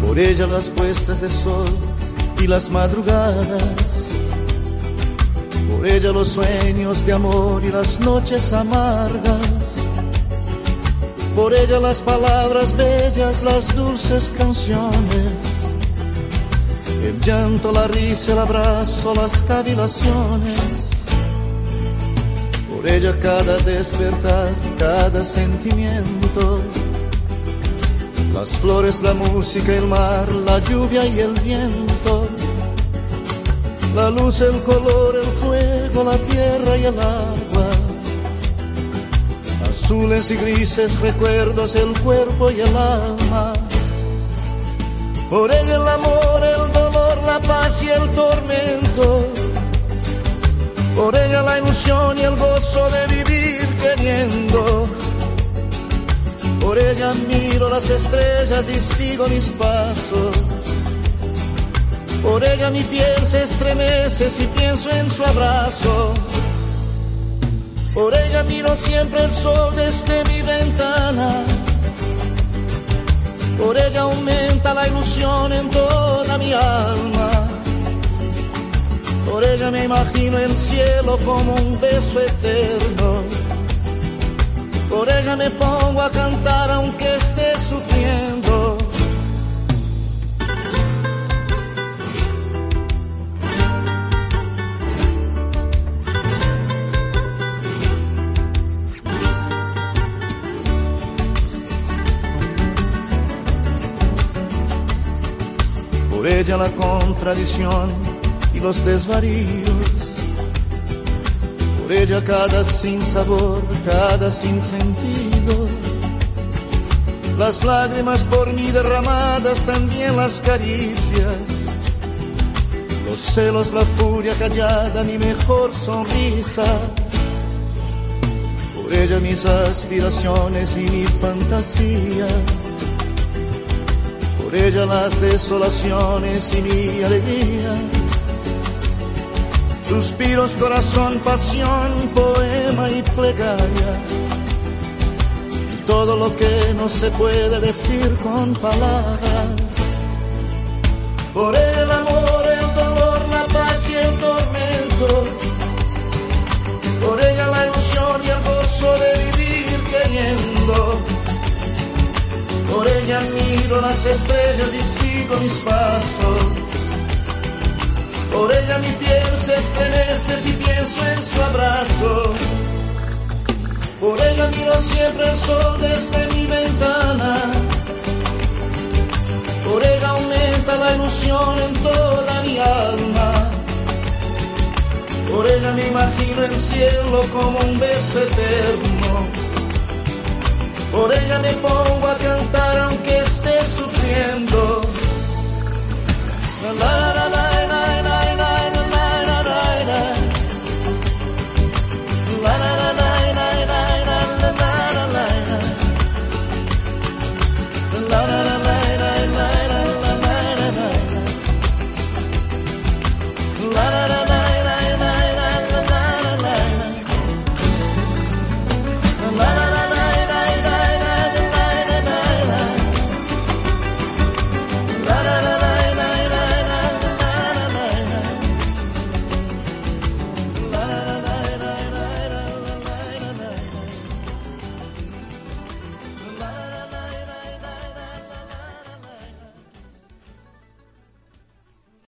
Por ella las puestas de sol y las madrugadas, por ella los sueños de amor y las noches amargas, por ella las palabras bellas, las dulces canciones, el llanto, la risa, el abrazo, las cavilaciones. Por ella cada despertar, cada sentimiento, las flores, la música, el mar, la lluvia y el viento, la luz, el color, el fuego, la tierra y el agua, azules y grises recuerdos, el cuerpo y el alma. Por ella el amor, el dolor, la paz y el tormento, por ella la ilusión y el gozo de vivir queriendo. Por ella miro las estrellas y sigo mis pasos, por ella mi piel se estremece si pienso en su abrazo. Por ella miro siempre el sol desde mi ventana, por ella aumenta la ilusión en toda mi alma. Por ella me imagino el cielo como un beso eterno, por ella me pongo a cantar aunque esté sufriendo. Por ella la contradicción y los desvaríos, por ella cada sinsabor, cada sinsentido, las lágrimas por mí derramadas, también las caricias, los celos, la furia callada, mi mejor sonrisa. Por ella mis aspiraciones y mi fantasía, por ella las desolaciones y mi alegría, suspiros, corazón, pasión, poema y plegaria, y todo lo que no se puede decir con palabras. Por el amor, el dolor, la paz y el tormento, por ella la ilusión y el gozo de vivir queriendo. Por ella miro las estrellas y sigo mis pasos, por ella mi piel se estremece si pienso en su abrazo. Por ella miro siempre el sol desde mi ventana, por ella aumenta la ilusión en toda mi alma. Por ella me imagino el cielo como un beso eterno, por ella me pongo a cantar aunque esté